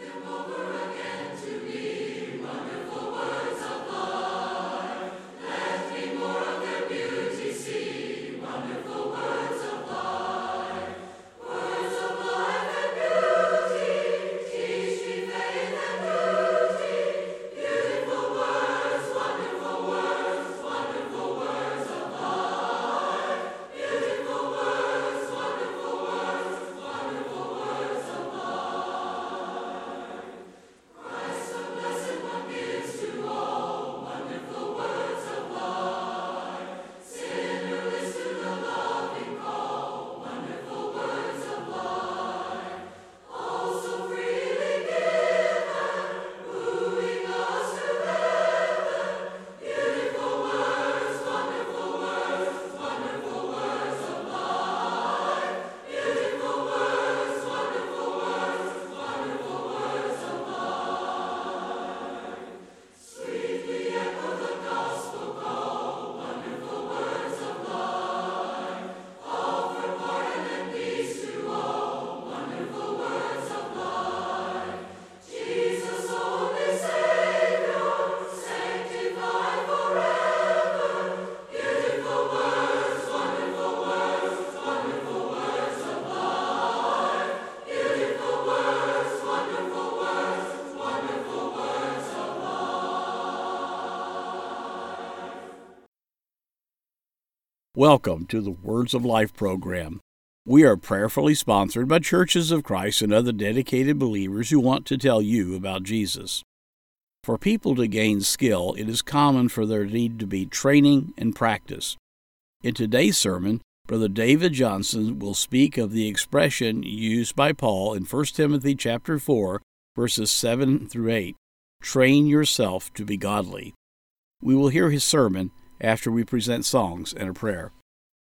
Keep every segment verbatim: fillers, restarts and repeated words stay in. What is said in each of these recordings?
Welcome to the Words of Life program. We are prayerfully sponsored by Churches of Christ and other dedicated believers who want to tell you about Jesus. For people to gain skill, it is common for there need to be training and practice. In today's sermon, Brother David Johnson will speak of the expression used by Paul in First Timothy chapter four, verses seven through eight, "Train yourself to be godly." We will hear his sermon after we present songs and a prayer.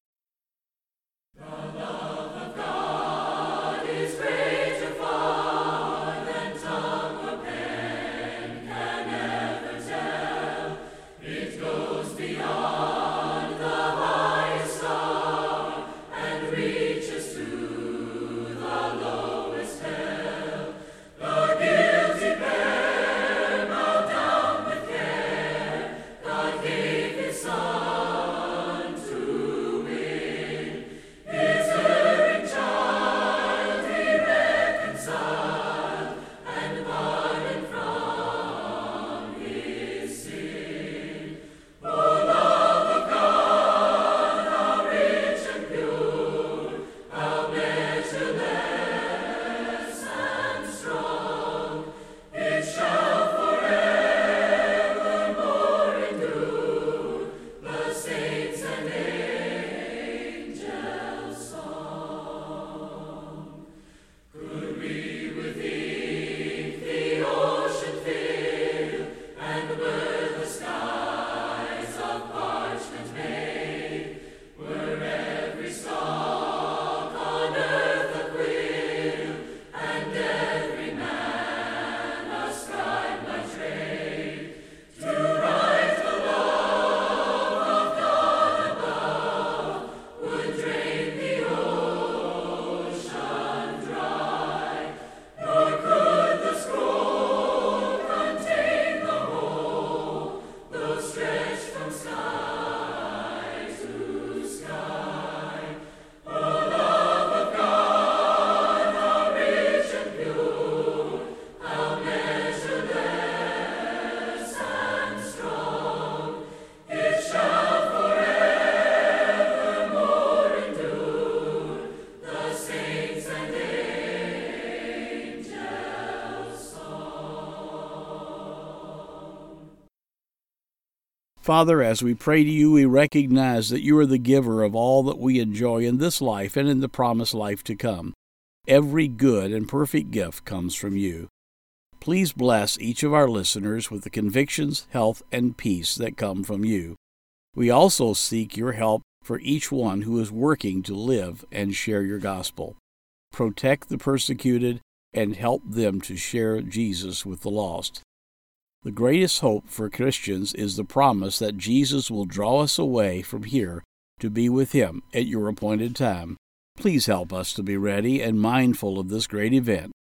Father, as we pray to you, we recognize that you are the giver of all that we enjoy in this life and in the promised life to come. Every good and perfect gift comes from you. Please bless each of our listeners with the convictions, health, and peace that come from you. We also seek your help for each one who is working to live and share your gospel. Protect the persecuted and help them to share Jesus with the lost. The greatest hope for Christians is the promise that Jesus will draw us away from here to be with him at your appointed time. Please help us to be ready and mindful of this great event.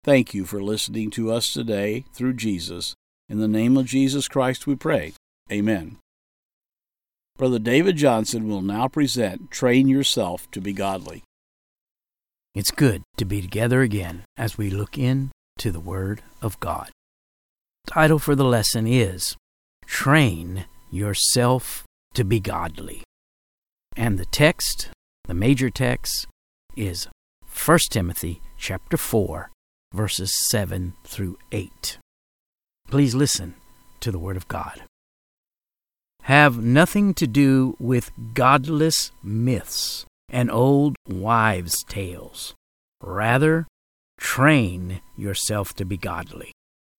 Thank you for listening to us today through Jesus. In the name of Jesus Christ we pray. Amen. Brother David Johnson will now present Train Yourself to be Godly. It's good to be together again as we look into the Word of God. The title for the lesson is Train Yourself to be Godly. And the text, the major text, is First Timothy chapter four, verses seven through eight. Please listen to the Word of God. Have nothing to do with godless myths and old wives' tales. Rather, train yourself to be godly.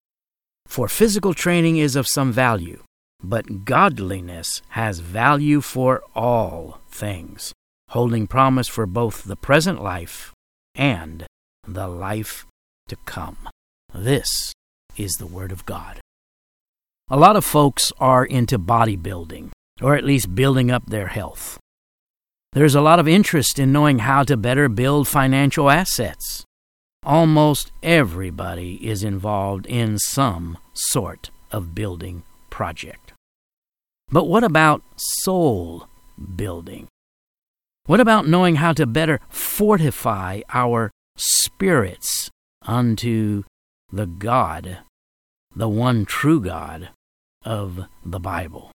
For physical training is of some value, but godliness has value for all things, holding promise for both the present life and the life to come. This is the Word of God. A lot of folks are into bodybuilding, or at least building up their health. There's a lot of interest in knowing how to better build financial assets. Almost everybody is involved in some sort of building project. But what about soul building? What about knowing how to better fortify our spirits unto the God, the one true God of the Bible?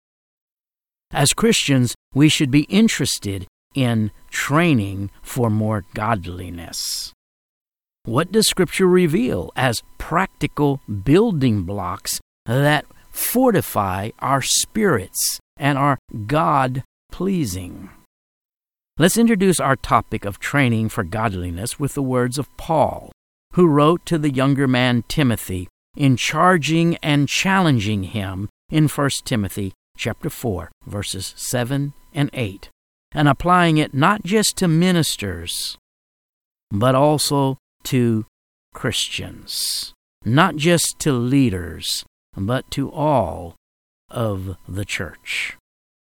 As Christians, we should be interested in training for more godliness. What does Scripture reveal as practical building blocks that fortify our spirits and are God-pleasing? Let's introduce our topic of training for godliness with the words of Paul, who wrote to the younger man Timothy in charging and challenging him in First Timothy chapter four, verses seven and eight, and applying it not just to ministers, but also to Christians, not just to leaders, but to all of the church.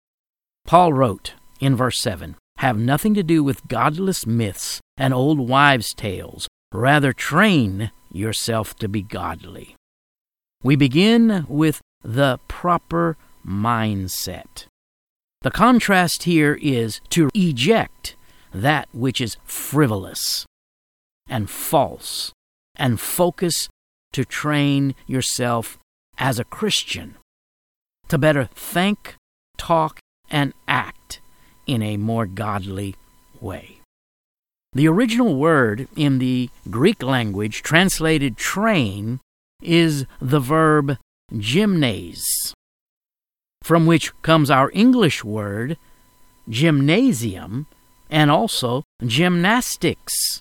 Paul wrote in verse seven, "Have nothing to do with godless myths and old wives' tales. Rather, train yourself to be godly." We begin with the proper mindset. The contrast here is to eject that which is frivolous and false and focus to train yourself as a Christian to better think, talk, and act in a more godly way. The original word in the Greek language translated train is the verb gymnase, from which comes our English word gymnasium and also gymnastics.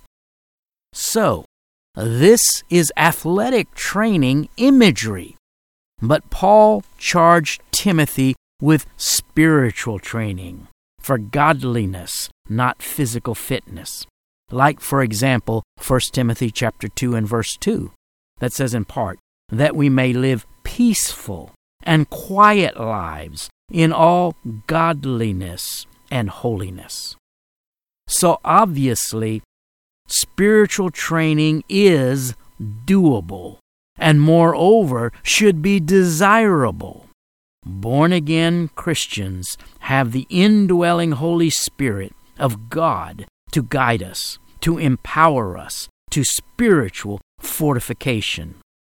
So, this is athletic training imagery, but Paul charged Timothy with spiritual training for godliness, not physical fitness. Like, for example, First Timothy chapter two and verse two, that says in part, that we may live peaceful and quiet lives in all godliness and holiness. So obviously, spiritual training is doable and moreover should be desirable. Born-again Christians have the indwelling Holy Spirit of God to guide us, to empower us to spiritual fortification,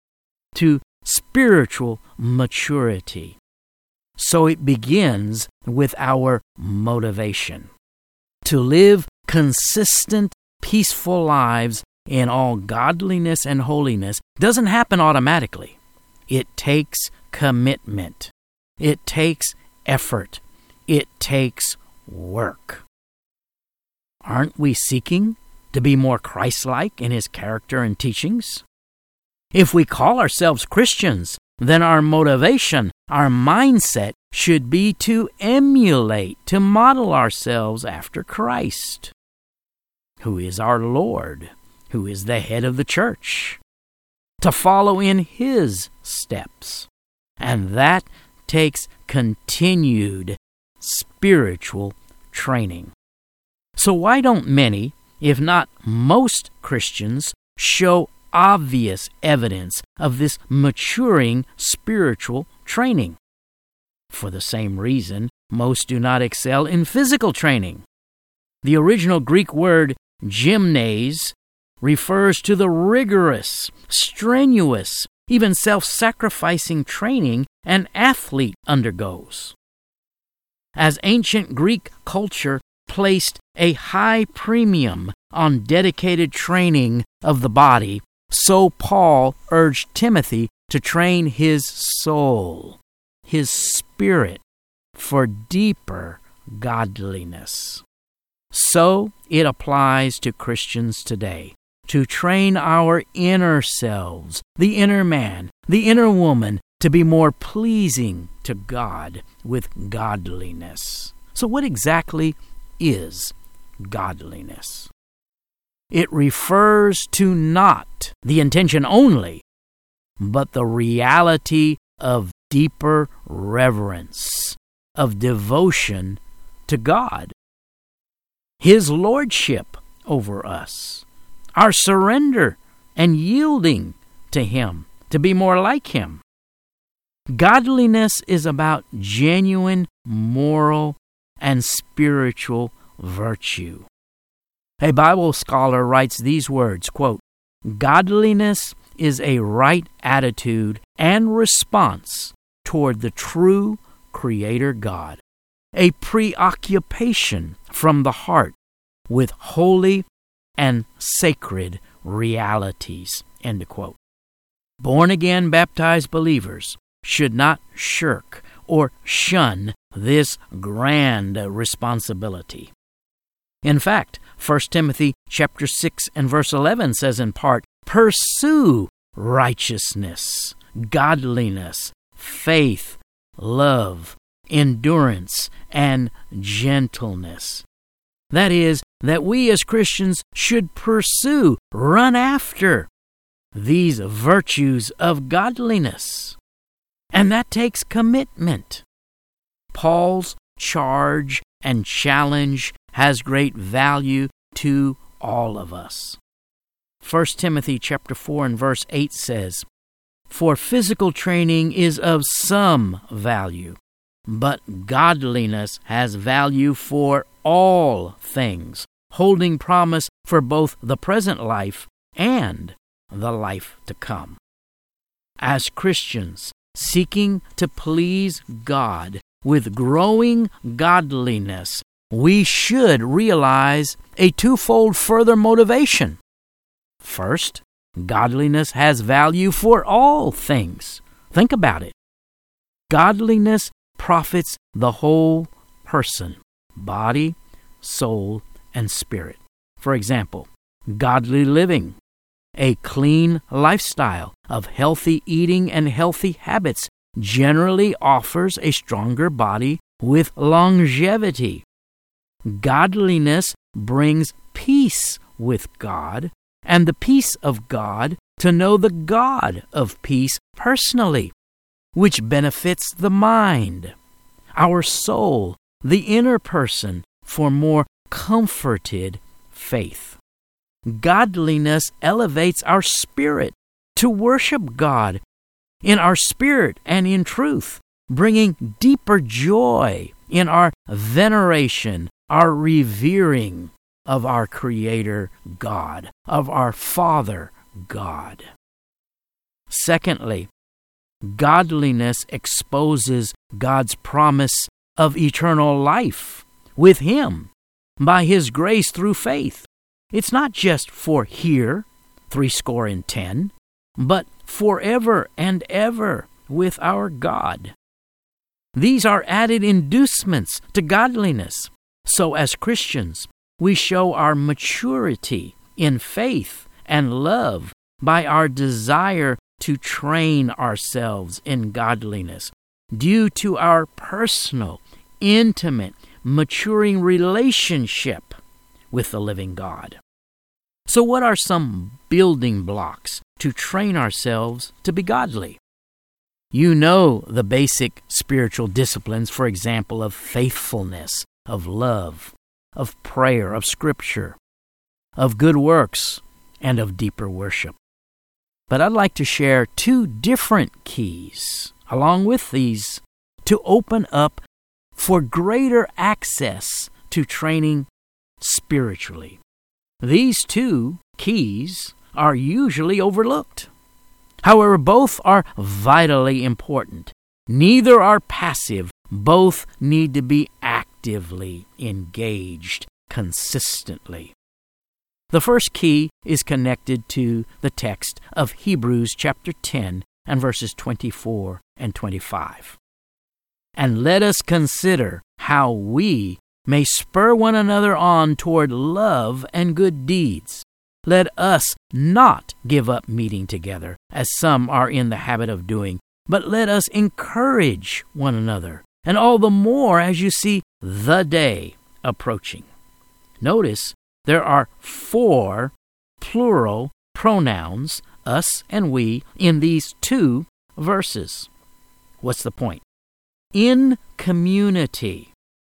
to spiritual maturity. So it begins with our motivation to live consistent, peaceful lives in all godliness and holiness doesn't happen automatically. It takes commitment. It takes effort. It takes work. Aren't we seeking to be more Christ-like in His character and teachings? If we call ourselves Christians, then our motivation, our mindset should be to emulate, to model ourselves after Christ, who is our Lord, who is the head of the church, to follow in His steps. And that takes continued spiritual training. So why don't many, if not most Christians, show obvious evidence of this maturing spiritual training. For the same reason, most do not excel in physical training. The original Greek word gymnase refers to the rigorous, strenuous, even self-sacrificing training an athlete undergoes. As ancient Greek culture placed a high premium on dedicated training of the body, so Paul urged Timothy to train his soul, his spirit, for deeper godliness. So it applies to Christians today, to train our inner selves, the inner man, the inner woman, to be more pleasing to God with godliness. So what exactly is godliness? It refers to not the intention only, but the reality of deeper reverence, of devotion to God, His lordship over us, our surrender and yielding to Him to be more like Him. Godliness is about genuine moral and spiritual virtue. A Bible scholar writes these words, quote, "Godliness is a right attitude and response toward the true Creator God, a preoccupation from the heart with holy and sacred realities," end quote. Born-again baptized believers should not shirk or shun this grand responsibility. In fact, First Timothy chapter six and verse eleven says in part, "Pursue righteousness, godliness, faith, love, endurance, and gentleness." That is, that we as Christians should pursue, run after these virtues of godliness. And that takes commitment. Paul's charge and challenge has great value to all of us. First Timothy chapter four and verse eight says, "For physical training is of some value, but godliness has value for all things, holding promise for both the present life and the life to come." As Christians seeking to please God with growing godliness, we should realize a twofold further motivation. First, godliness has value for all things. Think about it. Godliness profits the whole person, body, soul, and spirit. For example, godly living, a clean lifestyle of healthy eating and healthy habits generally offers a stronger body with longevity. Godliness brings peace with God and the peace of God to know the God of peace personally, which benefits the mind, our soul, the inner person, for more comforted faith. Godliness elevates our spirit to worship God in our spirit and in truth, bringing deeper joy in our veneration, our revering of our Creator God, of our Father God. Secondly, godliness exposes God's promise of eternal life with Him by His grace through faith. It's not just for here, three score and ten, but forever and ever with our God. These are added inducements to godliness. So as Christians, we show our maturity in faith and love by our desire to train ourselves in godliness due to our personal, intimate, maturing relationship with the living God. So what are some building blocks to train ourselves to be godly? You know the basic spiritual disciplines, for example, of faithfulness, of love, of prayer, of scripture, of good works, and of deeper worship. But I'd like to share two different keys along with these to open up for greater access to training spiritually. These two keys are usually overlooked. However, both are vitally important. Neither are passive. Both need to be actively engaged consistently. The first key is connected to the text of Hebrews chapter ten and verses twenty-four and twenty-five. And let us consider how we may spur one another on toward love and good deeds. Let us not give up meeting together, as some are in the habit of doing, but let us encourage one another, and all the more as you see the day approaching. Notice there are four plural pronouns, us and we, in these two verses. What's the point? In community,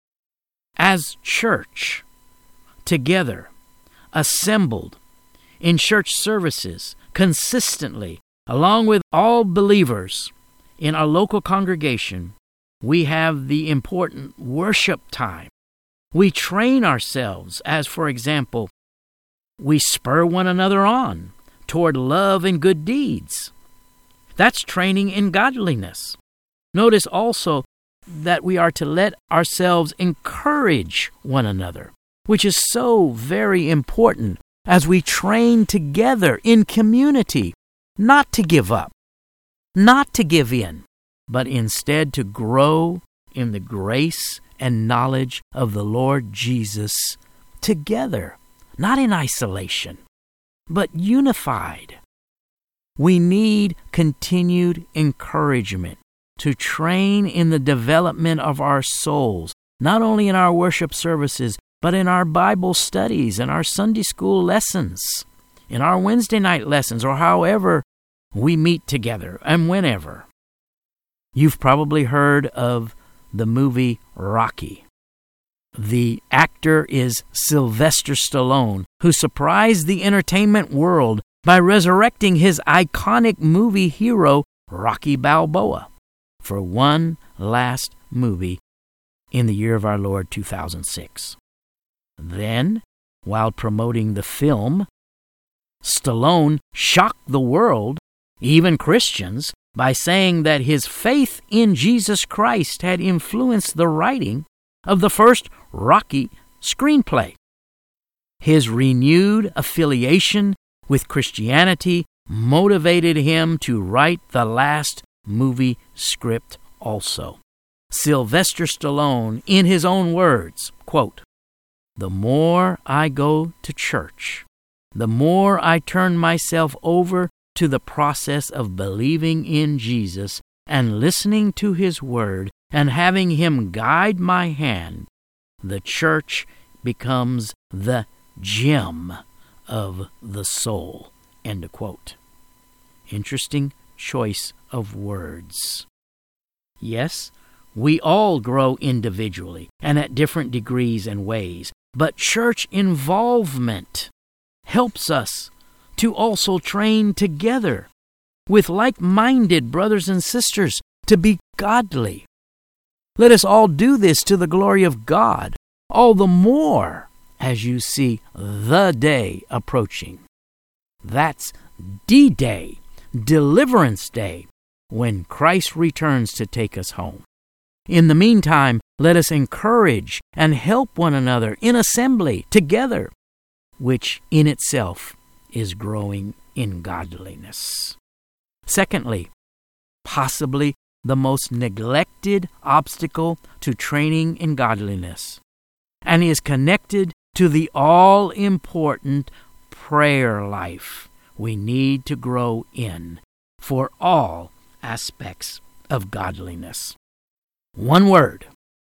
as church, together, assembled, in church services, consistently, along with all believers in our local congregation, we have the important worship time. We train ourselves as, for example, we spur one another on toward love and good deeds. That's training in godliness. Notice also that we are to let ourselves encourage one another, which is so very important as we train together in community, not to give up, not to give in, but instead to grow in the grace and knowledge of the Lord Jesus together, not in isolation, but unified. We need continued encouragement to train in the development of our souls, not only in our worship services, but in our Bible studies and our Sunday school lessons, in our Wednesday night lessons, or however we meet together and whenever. You've probably heard of the movie Rocky. The actor is Sylvester Stallone, who surprised the entertainment world by resurrecting his iconic movie hero, Rocky Balboa, for one last movie in the year of our Lord two thousand six. Then, while promoting the film, Stallone shocked the world, even Christians, by saying that his faith in Jesus Christ had influenced the writing of the first Rocky screenplay. His renewed affiliation with Christianity motivated him to write the last movie script also. Sylvester Stallone, in his own words, quote, "The more I go to church, the more I turn myself over to the process of believing in Jesus and listening to His Word and having Him guide my hand, the church becomes the gem of the soul." End of quote. Interesting choice of words. Yes, we all grow individually and at different degrees and ways, but church involvement helps us to also train together with like-minded brothers and sisters to be godly. Let us all do this to the glory of God, all the more as you see the day approaching. That's D-Day, Deliverance Day, when Christ returns to take us home. In the meantime, let us encourage and help one another in assembly together, which in itself is growing in godliness. Secondly, possibly the most neglected obstacle to training in godliness, and is connected to the all-important prayer life we need to grow in for all aspects of godliness. One word: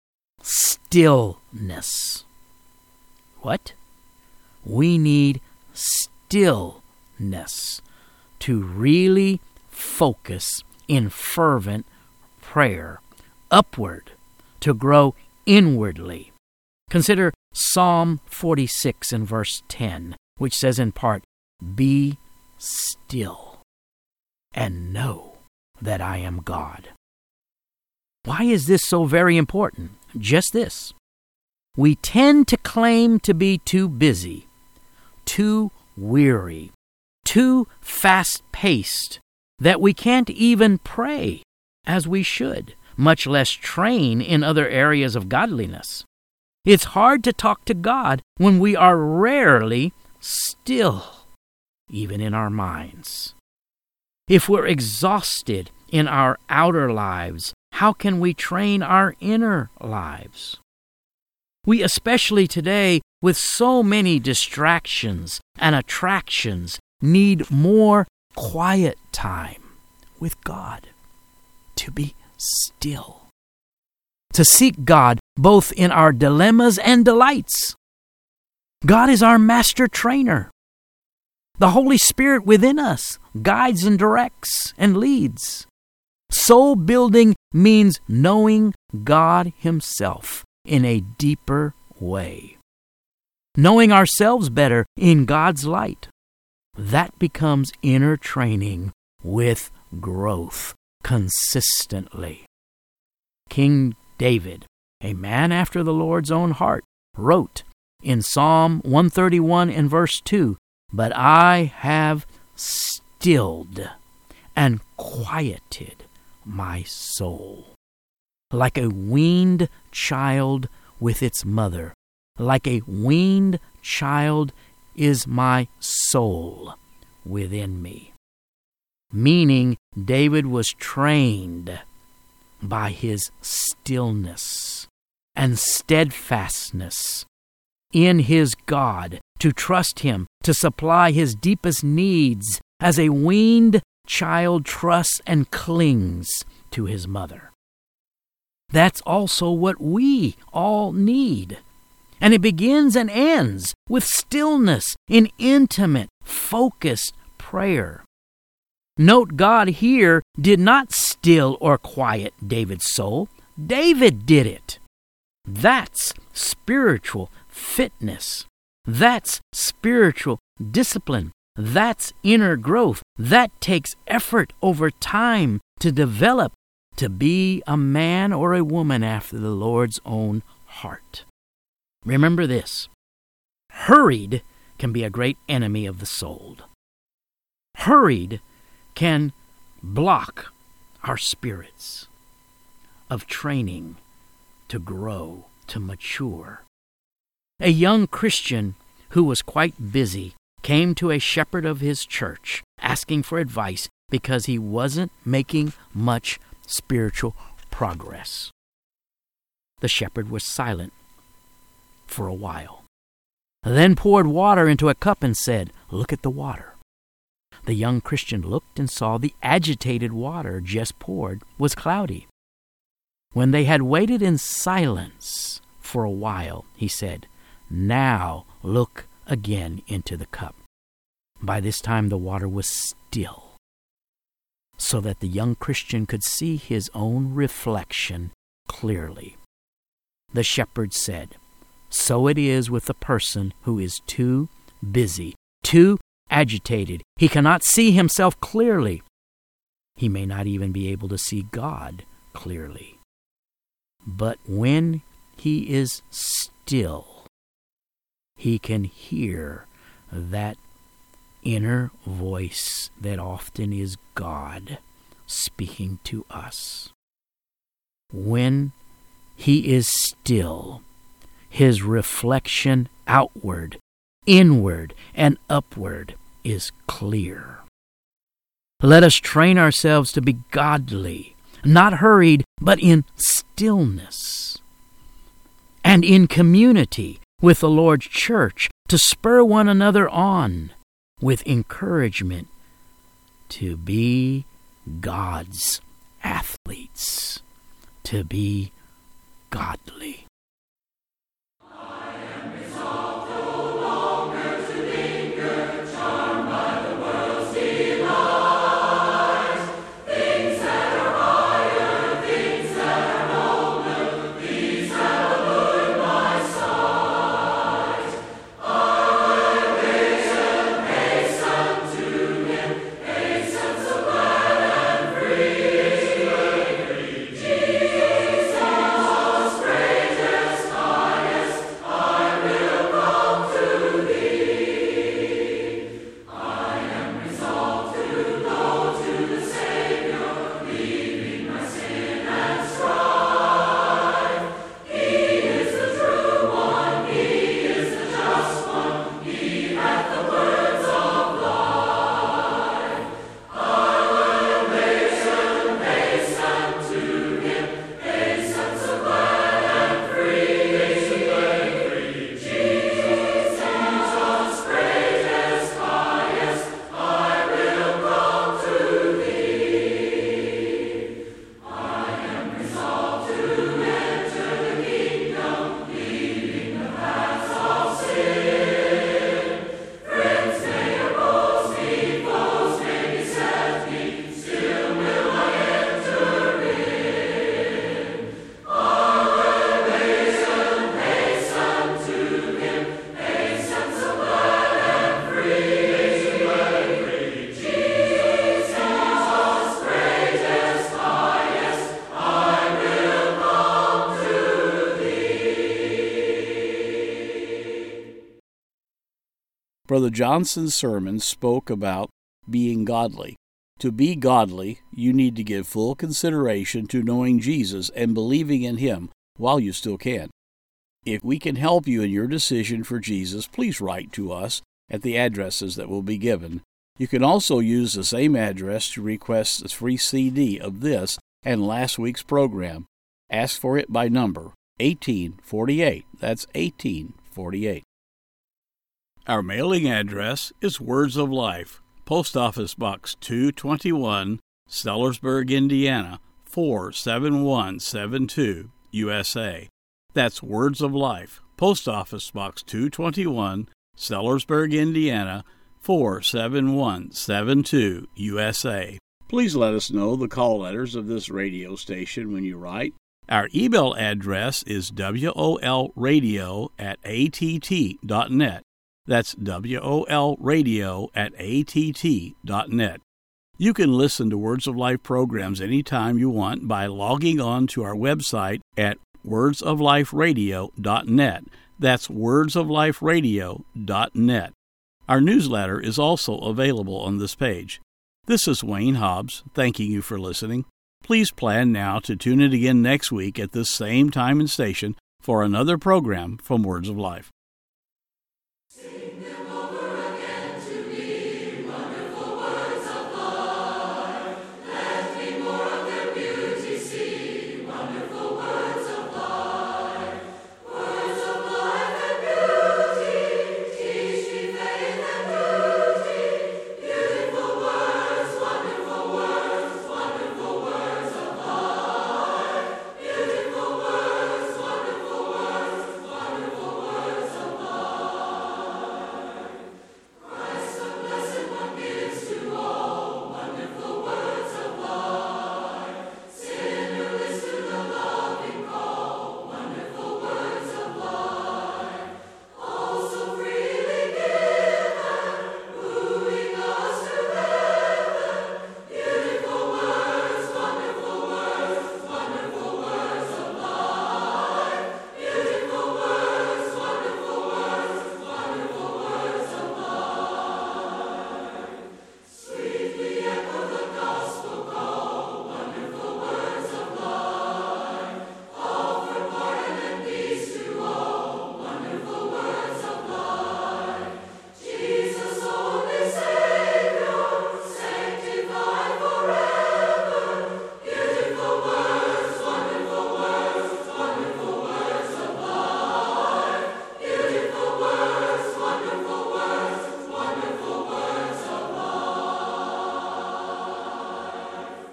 stillness. What? We need stillness to really focus in fervent prayer upward, to grow inwardly. Consider Psalm forty-six and verse ten, which says in part, "Be still and know that I am God. Why is this so very important? Just this. We tend to claim to be too busy, too weary, too fast-paced, that we can't even pray as we should, much less train in other areas of godliness. It's hard to talk to God when we are rarely still, even in our minds. If we're exhausted in our outer lives, how can we train our inner lives? We, especially today, with so many distractions and attractions, need more quiet time with God, to be still, to seek God both in our dilemmas and delights. God is our master trainer. The Holy Spirit within us guides and directs and leads. Soul building means knowing God Himself in a deeper way. Knowing ourselves better in God's light. That becomes inner training with growth consistently. King David, a man after the Lord's own heart, wrote in Psalm one thirty-one and verse two, "But I have stilled and quieted my soul. Like a weaned child with its mother, like a weaned child is my soul within me." Meaning David was trained by his stillness and steadfastness in his God, to trust Him to supply his deepest needs as a weaned child trusts and clings to his mother. That's also what we all need. And it begins and ends with stillness in intimate, focused prayer. Note, God here did not still or quiet David's soul. David did it. That's spiritual fitness. That's spiritual discipline. That's inner growth. That takes effort over time to develop to be a man or a woman after the Lord's own heart. Remember this. Hurried can be a great enemy of the soul. Hurried can block our spirits of training to grow, to mature. A young Christian who was quite busy came to a shepherd of his church asking for advice because he wasn't making much spiritual progress. The shepherd was silent for a while, then poured water into a cup and said, "Look at the water." The young Christian looked and saw the agitated water just poured was cloudy. When they had waited in silence for a while, he said, "Now look again into the cup." By this time the water was still, so that the young Christian could see his own reflection clearly. The shepherd said, "So it is with the person who is too busy, too agitated. He cannot see himself clearly. He may not even be able to see God clearly. But when he is still, he can hear that inner voice that often is God speaking to us. When he is still, his reflection outward, inward, and upward is clear. Let us train ourselves to be godly, not hurried, but in stillness, and in community with the Lord's church, to spur one another on with encouragement to be God's athletes, to be godly. Brother Johnson's sermon spoke about being godly. To be godly, you need to give full consideration to knowing Jesus and believing in Him while you still can. If we can help you in your decision for Jesus, please write to us at the addresses that will be given. You can also use the same address to request a free C D of this and last week's program. Ask for it by number eighteen forty-eight. That's eighteen forty-eight. Our mailing address is Words of Life, Post Office Box two twenty-one, Sellersburg, Indiana, four seven one seven two, U S A. That's Words of Life, Post Office Box two twenty-one, Sellersburg, Indiana, four seven one seven two, U S A. Please let us know the call letters of this radio station when you write. Our email address is wolradio at att.net. That's wolradio at att.net. You can listen to Words of Life programs anytime you want by logging on to our website at words of life radio dot net. That's words of life radio dot net. Our newsletter is also available on this page. This is Wayne Hobbs, thanking you for listening. Please plan now to tune in again next week at this same time and station for another program from Words of Life.